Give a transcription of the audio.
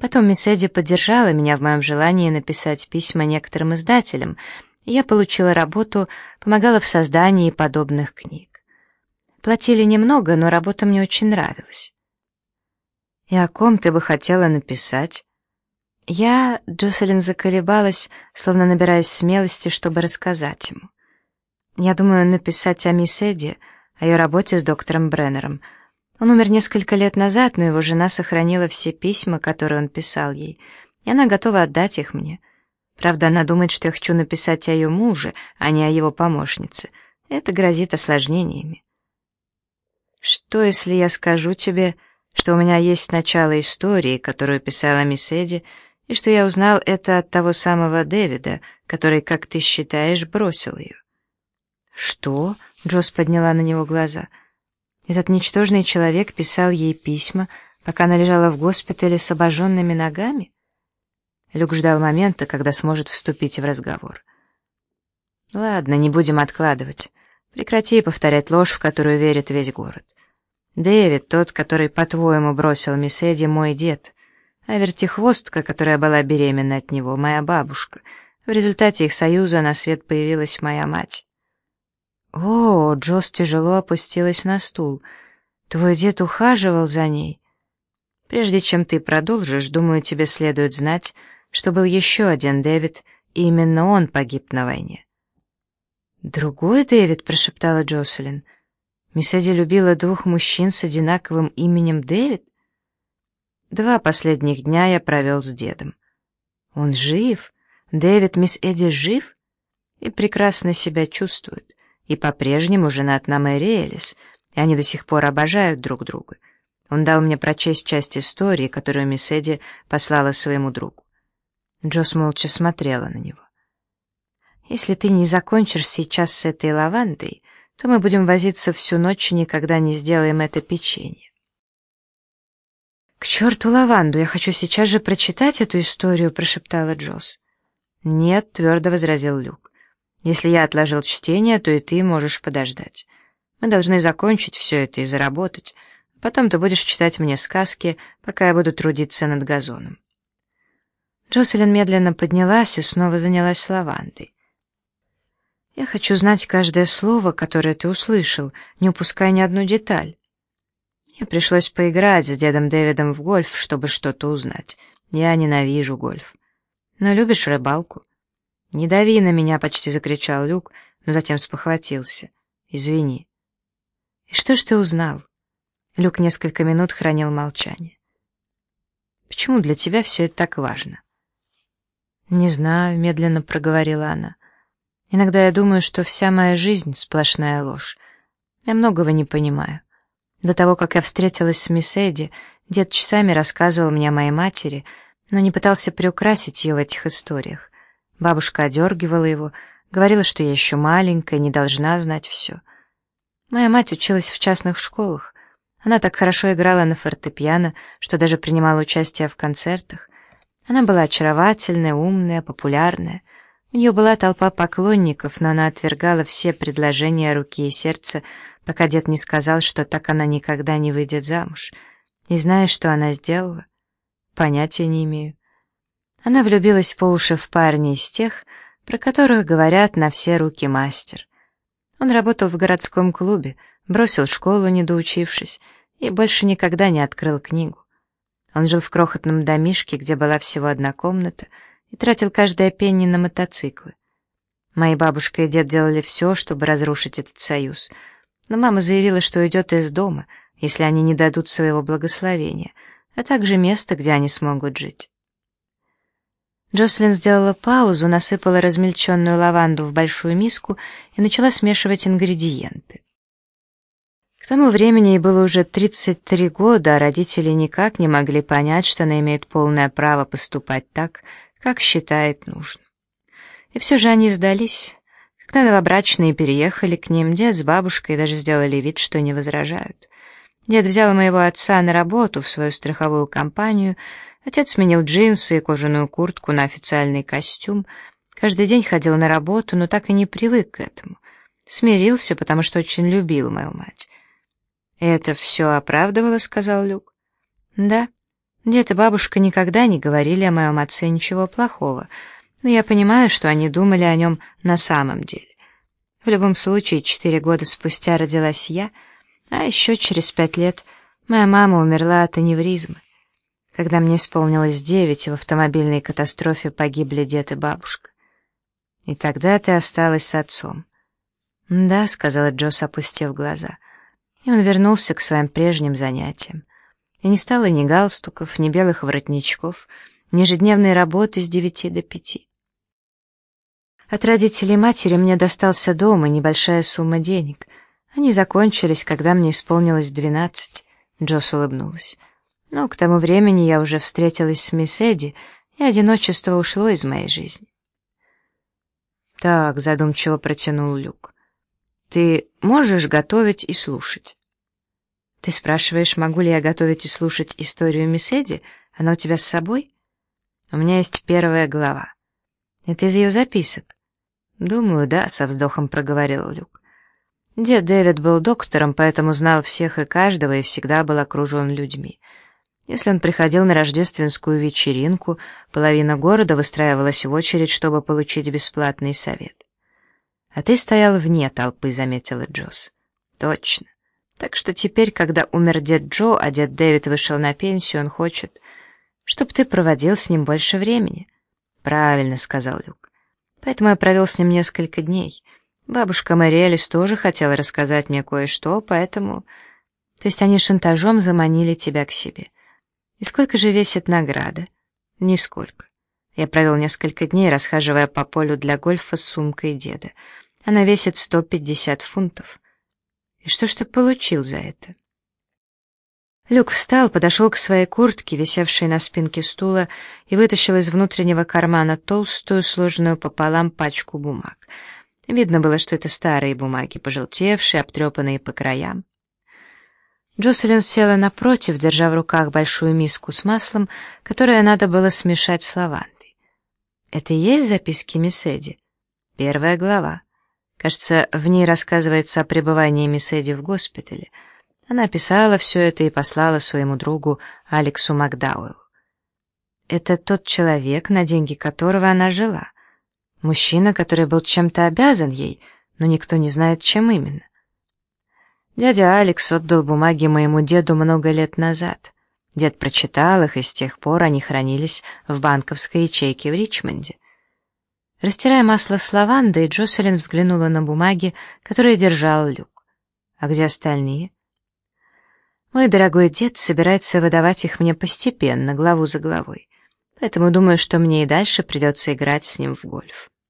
Потом мисс Эдди поддержала меня в моем желании написать письма некоторым издателям, и я получила работу, помогала в создании подобных книг. Платили немного, но работа мне очень нравилась. «И о ком ты бы хотела написать?» Джоселин заколебалась, словно набираясь смелости, чтобы рассказать ему. «Я думаю написать о мисс Эдди, о ее работе с доктором Бреннером. Он умер несколько лет назад, но его жена сохранила все письма, которые он писал ей, и она готова отдать их мне. Правда, она думает, что я хочу написать о ее муже, а не о его помощнице. Это грозит осложнениями». «Что, если я скажу тебе, что у меня есть начало истории, которую писала мисс Эдди, и что я узнал это от того самого Дэвида, который, как ты считаешь, бросил ее?» «Что?» — Джосс подняла на него глаза. «Этот ничтожный человек писал ей письма, пока она лежала в госпитале с обожженными ногами?» Люк ждал момента, когда сможет вступить в разговор. «Ладно, не будем откладывать. Прекрати повторять ложь, в которую верит весь город. Дэвид, тот, который, по-твоему, бросил мисс Эдди, мой дед, а вертихвостка, которая была беременна от него, моя бабушка. В результате их союза на свет появилась моя мать». «О!» — Джосс тяжело опустилась на стул. «Твой дед ухаживал за ней?» «Прежде чем ты продолжишь, думаю, тебе следует знать, что был еще один Дэвид, и именно он погиб на войне». «Другой Дэвид?» — прошептала Джоселин. «Мисс Эдди любила двух мужчин с одинаковым именем Дэвид?» «2 последних дня я провел с дедом». «Он жив? Дэвид, мисс Эдди жив?» «И прекрасно себя чувствует, и по-прежнему женат на Мэри Элис, и они до сих пор обожают друг друга. Он дал мне прочесть часть истории, которую мисс Эдди послала своему другу». Джосс молча смотрела на него. «Если ты не закончишь сейчас с этой лавандой, то мы будем возиться всю ночь и никогда не сделаем это печенье». «К черту лаванду, я хочу сейчас же прочитать эту историю», — прошептала Джосс. «Нет», — твердо возразил Люк. «Если я отложил чтение, то и ты можешь подождать. Мы должны закончить все это и заработать. Потом ты будешь читать мне сказки, пока я буду трудиться над газоном». Джоселин медленно поднялась и снова занялась лавандой. «Я хочу знать каждое слово, которое ты услышал, не упуская ни одну деталь. Мне пришлось поиграть с дедом Дэвидом в гольф, чтобы что-то узнать. Я ненавижу гольф. Но любишь рыбалку?» «Не дави на меня!» — почти закричал Люк, но затем спохватился. «Извини». «И что ж ты узнал?» Люк несколько минут хранил молчание. «Почему для тебя все это так важно?» «Не знаю», — медленно проговорила она. «Иногда я думаю, что вся моя жизнь — сплошная ложь. Я многого не понимаю. До того, как я встретилась с мисс Эдди, дед часами рассказывал мне о моей матери, но не пытался приукрасить ее в этих историях. Бабушка одергивала его, говорила, что я еще маленькая, не должна знать все. Моя мать училась в частных школах. Она так хорошо играла на фортепиано, что даже принимала участие в концертах. Она была очаровательная, умная, популярная. У нее была толпа поклонников, но она отвергала все предложения руки и сердца, пока дед не сказал, что так она никогда не выйдет замуж. И знаешь, что она сделала? Понятия не имею. Она влюбилась по уши в парня из тех, про которых говорят на все руки мастер. Он работал в городском клубе, бросил школу, не доучившись, и больше никогда не открыл книгу. Он жил в крохотном домишке, где была всего одна комната, и тратил каждое пенни на мотоциклы. Мои бабушка и дед делали все, чтобы разрушить этот союз, но мама заявила, что уйдет из дома, если они не дадут своего благословения, а также места, где они смогут жить. Джоселин сделала паузу, насыпала размельченную лаванду в большую миску и начала смешивать ингредиенты. К тому времени ей было уже 33 года, а родители никак не могли понять, что она имеет полное право поступать так, как считает нужным. И все же они сдались. Когда новобрачные переехали к ним, дед с бабушкой даже сделали вид, что не возражают. Дед взял моего отца на работу в свою страховую компанию. Отец сменил джинсы и кожаную куртку на официальный костюм. Каждый день ходил на работу, но так и не привык к этому. Смирился, потому что очень любил мою мать. «Это все оправдывало», — сказал Люк. «Да, Дед и бабушка никогда не говорили о моем отце ничего плохого, но я понимаю, что они думали о нем на самом деле. В любом случае, 4 года спустя родилась я, а еще через 5 лет моя мама умерла от аневризмы. Когда мне исполнилось 9, в автомобильной катастрофе погибли дед и бабушка. И тогда ты осталась с отцом. «Да», — сказала Джосс, опустив глаза. И он вернулся к своим прежним занятиям. И не стало ни галстуков, ни белых воротничков, ни ежедневной работы с 9 до 5. От родителей матери мне достался дом и небольшая сумма денег. Они закончились, когда мне исполнилось 12. Джосс улыбнулась. Но к тому времени я уже встретилась с мисс Эдди, и одиночество ушло из моей жизни. «Так», — задумчиво протянул Люк, — «ты можешь готовить и слушать?» «Ты спрашиваешь, могу ли я готовить и слушать историю мисс Эдди? Она у тебя с собой?» «У меня есть 1 глава». «Это из ее записок?» «Думаю, да», — со вздохом проговорил Люк. Дед Дэвид был доктором, поэтому знал всех и каждого и всегда был окружен людьми. Если он приходил на рождественскую вечеринку, половина города выстраивалась в очередь, чтобы получить бесплатный совет. «А ты стоял вне толпы», — заметила Джосс. «Точно. Так что теперь, когда умер дед Джо, а дед Дэвид вышел на пенсию, он хочет, чтобы ты проводил с ним больше времени». «Правильно», — сказал Люк. «Поэтому я провел с ним несколько дней. Бабушка Мэри Элис тоже хотела рассказать мне кое-что, поэтому...» «То есть они шантажом заманили тебя к себе. И сколько же весит награда?» «Нисколько. Я провел несколько дней, расхаживая по полю для гольфа с сумкой деда. Она весит 150 фунтов. И что ж ты получил за это?» Люк встал, подошел к своей куртке, висевшей на спинке стула, и вытащил из внутреннего кармана толстую, сложенную пополам пачку бумаг. Видно было, что это старые бумаги, пожелтевшие, обтрепанные по краям. Джоселин села напротив, держа в руках большую миску с маслом, которое надо было смешать с лавандой. «Это и есть записки мисс Эдди?» 1 глава. Кажется, в ней рассказывается о пребывании мисс Эдди в госпитале. Она описала все это и послала своему другу Алексу Макдауэллу. Это тот человек, на деньги которого она жила. Мужчина, который был чем-то обязан ей, но никто не знает, чем именно. Дядя Алекс отдал бумаги моему деду много лет назад. Дед прочитал их, и с тех пор они хранились в банковской ячейке в Ричмонде. Растирая масло с лавандой, Джоселин взглянула на бумаги, которые держал Люк. «А где остальные?» «Мой дорогой дед собирается выдавать их мне постепенно, главу за главой. Поэтому думаю, что мне и дальше придется играть с ним в гольф».